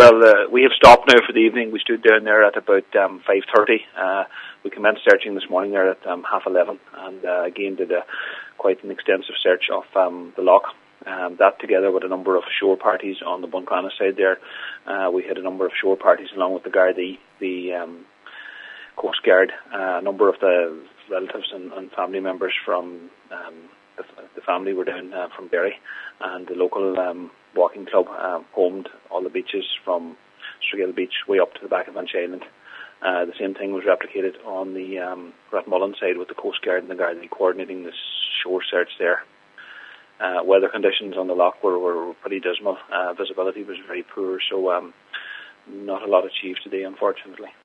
We have stopped now for the evening. We stood down there at about 5:30. We commenced searching this morning there at 11:30, and again did quite an extensive search of the loch. That together with a number of shore parties on the Buncrana side there. We had a number of shore parties along with the Gardaí, the Coast Guard, a number of the relatives and family members from the family were down from Berry, and the local walking club combed all the beaches from Strigil Beach way up to the back of Banch Island. The same thing was replicated on the Rathmullen side with the Coast Guard and the Gardaí coordinating the shore search there. Weather conditions on the loch were pretty dismal. Visibility was very poor, so not a lot achieved today, unfortunately.